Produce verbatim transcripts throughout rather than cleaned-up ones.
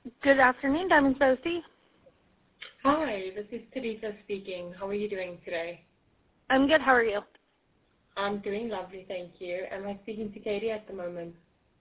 Good afternoon, Diamond Sophie. Hi, this is Teresa speaking. How are you doing today? I'm good. How are you? I'm doing lovely, thank you. Am I speaking to Katie at the moment?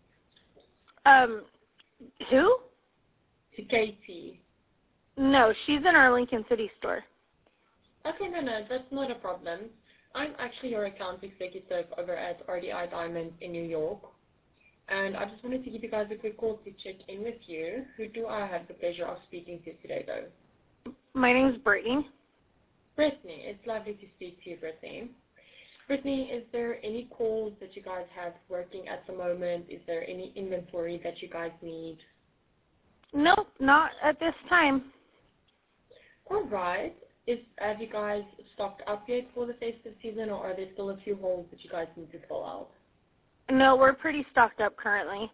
Um, who? To Katie. No, she's in our Lincoln City store. Okay, no, no, that's not a problem. I'm actually your account executive over at R D I Diamond in New York. And I just wanted to give you guys a quick call to check in with you. Who do I have the pleasure of speaking to today, though? My name's Brittany. Brittany. It's lovely to speak to you, Brittany. Brittany, is there any calls that you guys have working at the moment? Is there any inventory that you guys need? Nope, not at this time. All right. Is, have you guys stocked up yet for the festive season, or are there still a few holes that you guys need to fill out? No, we're pretty stocked up currently.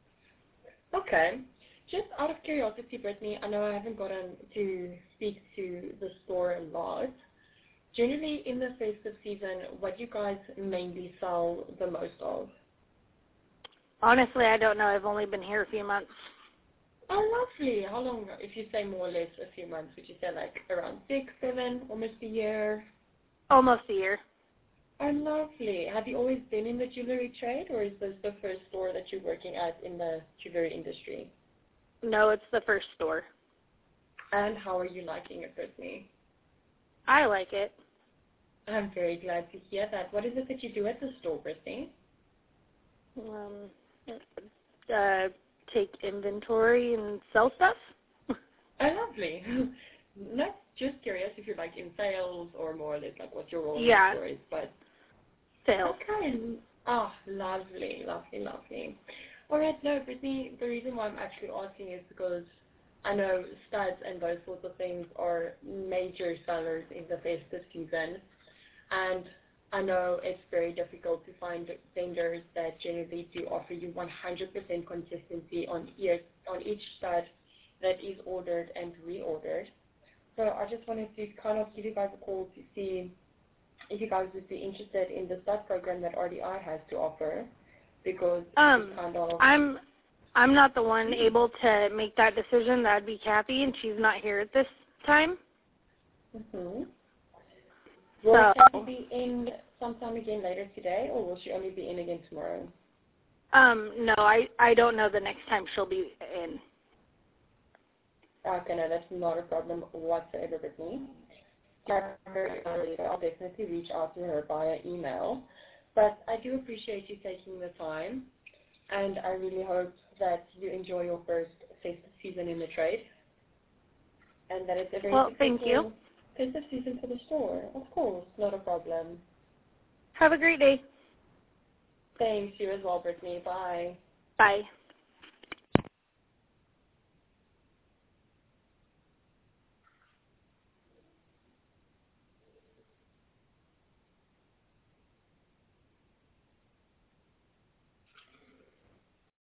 Okay. Just out of curiosity, Brittany, I know I haven't gotten to speak to the store a lot. Generally, in the festive season, what do you guys mainly sell the most of? Honestly, I don't know. I've only been here a few months. Oh, lovely. How long, if you say more or less a few months, would you say like around six, seven, almost a year? Almost a year. Oh, lovely. Have you always been in the jewelry trade, or is this the first store that you're working at in the jewelry industry? No, it's the first store. And how are you liking it, Brittany? I like it. I'm very glad to hear that. What is it that you do at the store, Brittany? Um, uh, take inventory and sell stuff. Oh, lovely. Not just curious if you're like in sales or more or less like what your role Yeah. in the store is, but Sales. okay. Oh, lovely, lovely, lovely. All right, no, Brittany, the reason why I'm actually asking is because I know studs and those sorts of things are major sellers in the festive season, and I know it's very difficult to find vendors that generally do offer you one hundred percent consistency on each, on each stud that is ordered and reordered. So I just wanted to kind of give you guys a call to see if you guys would be interested in the stud program that R D I has to offer, because Um, it's kind of... I'm I'm not the one able to make that decision. That'd be Kathy, and she's not here at this time. Mm-hmm. Will So, Kathy be in sometime again later today, or will she only be in again tomorrow? um, no, I I don't know the next time she'll be in. Okay, no, that's not a problem whatsoever with me. I'll definitely reach out to her via email. But I do appreciate you taking the time, and I really hope that you enjoy your first festive season in the trade, and that it's a very Well, thank you. successful festive season for the store. Of course, not a problem. Have a great day. Thanks, you as well, Brittany. Bye. Bye.